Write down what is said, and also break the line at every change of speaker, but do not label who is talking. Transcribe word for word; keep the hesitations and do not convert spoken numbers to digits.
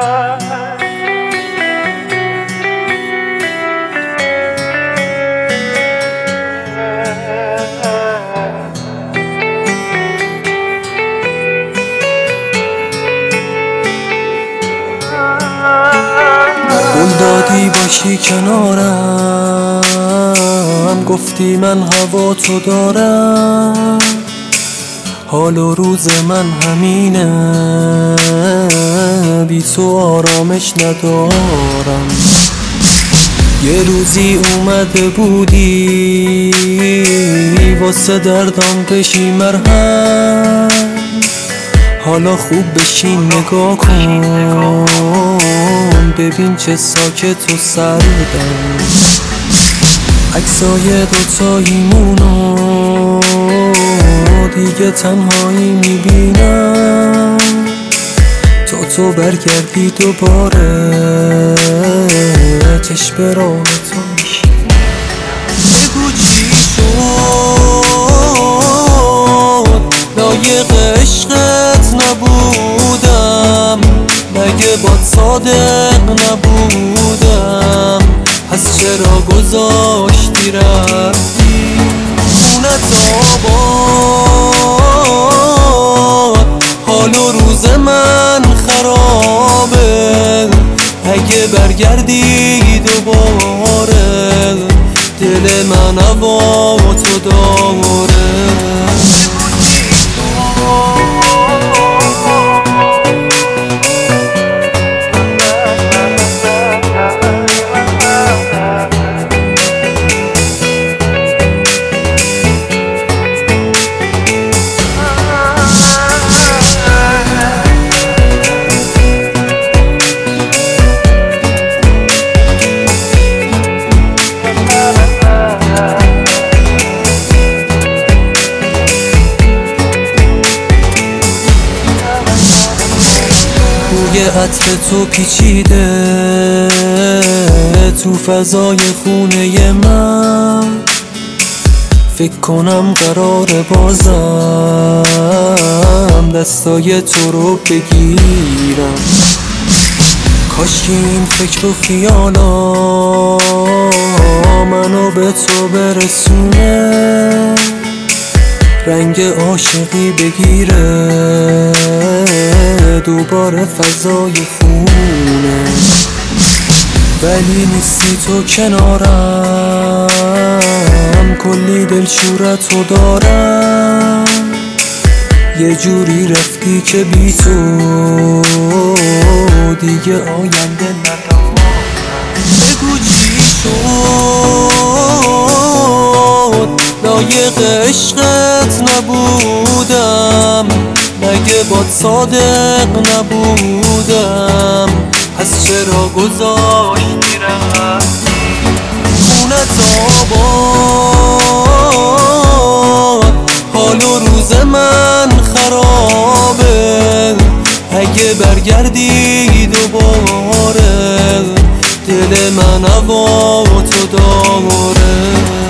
قول دادی باشی کنارم، گفتی من هوا تو دارم. حال و روز من همینه، بی تو آرامش ندارم. یه روزی اومده بودی واسه دردام بشی مرهم، حالا خوب بشین نگاه کن، ببین چه ساکت و سردم. عکسای دوتاییمونو دیگه تنهایی میبینم، تا تو برگردی دوباره چشم راه تو میشینم. بگو چی شد، لایق عشقت نبودم، مگه باد صادق نبودم؟ پس چرا گذاشتی رفتی خونت آباد؟ حال و روز من خرابه، اگه برگردی دوباره دل من هوا تو داره. بوی عطر تو پیچیده تو فضای خونه من، فکر کنم قراره بازم دستای تو رو بگیرم. کاش که این فکر و خیالا منو به تو برسونه، رنگ عاشقی بگیره دوباره فضای خونه. ولی نیستی تو کنارم، کلی دلشورتو دارم. یه جوری رفتی که بی تو دیگه آینده ندارم. بگو چی شد، لایق عشقت نبودم، مگه باد صادق نبودم؟ پس چرا گذاشتی رفتی خونت آباد؟ حال و روز من خرابه، اگه برگردی دوباره دل من هوا تو داره.